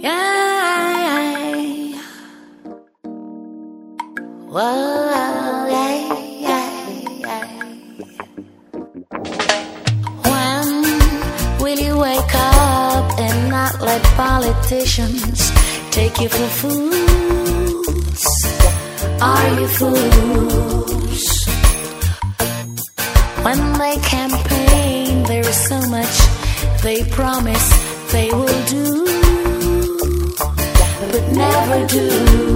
Yeah. Whoa, yeah. When will you wake up and not let politicians take you for fools? Are you fools? When they campaign, there is so much they promise they will do, but never do.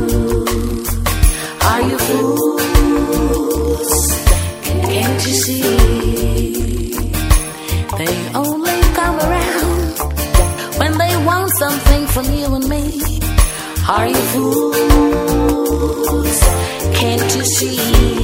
Are you fools? Can't you see? They only come around when they want something from you and me. Are you fools? Can't you see?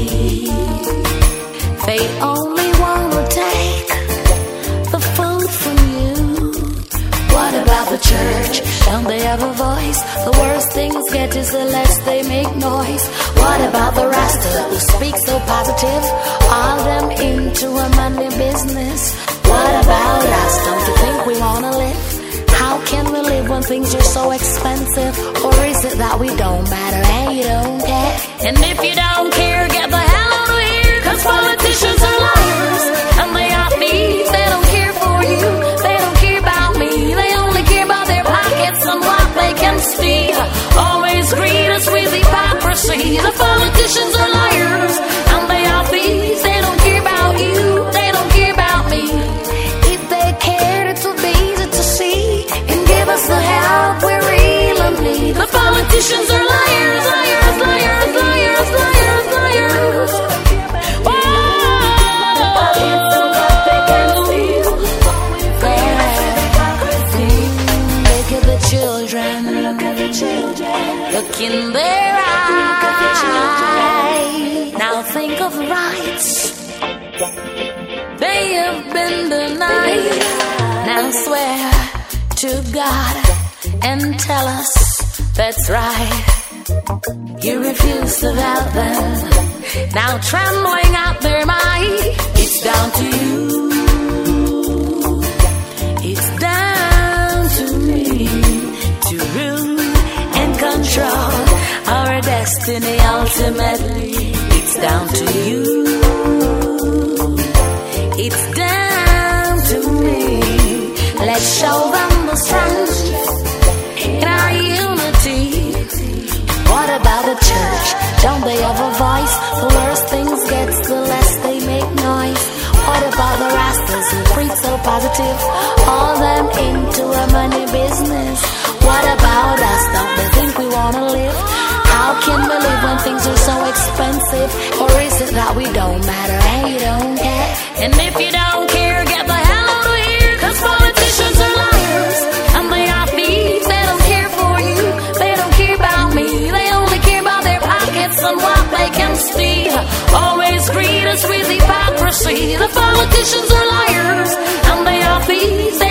They only want to take the food from you. What about the church? Don't they have a voice? The worse things get is the less they make noise. What about the Rasta who speak so positive? All them into a money business. What about us? Don't you think we wanna live? How can we live when things are so expensive? Or is it that we don't matter and you don't care? And if you don't care, get the hell out of here, 'cause politicians are liars and they are thieves. They don't care for you, they don't care about me. They only care about their pockets and what they can steal. Always greet us with hypocrisy. The politicians are liars and they are thieves. They don't care about you, they don't care about me. If they cared, it would be easy to see and give us the help we really need. The politicians are liars, liars, liars, liars, liars, liars. Look in their eyes. Now think of rights they have been denied. Now swear to God and tell us that's right. You refuse to help them. Now trembling out their might. It's down to you. It's down to me to rule and control our destiny ultimately. It's down to you. It's down to me. Let's show them the strength in our unity. What about the church? Don't they have a voice? The worse things get, the less they make noise. What about the Rastas who preach so positive? All them into a money business. What about us? Don't they think we wanna live? How can we live when things are so expensive? Or is it that we don't matter and you don't care? And if you don't care, get the hell out of here, 'cause politicians are liars and they are thieves. They don't care for you, they don't care about me. They only care about their pockets and what they can steal. Always greet us with hypocrisy. The politicians are liars and they are thieves.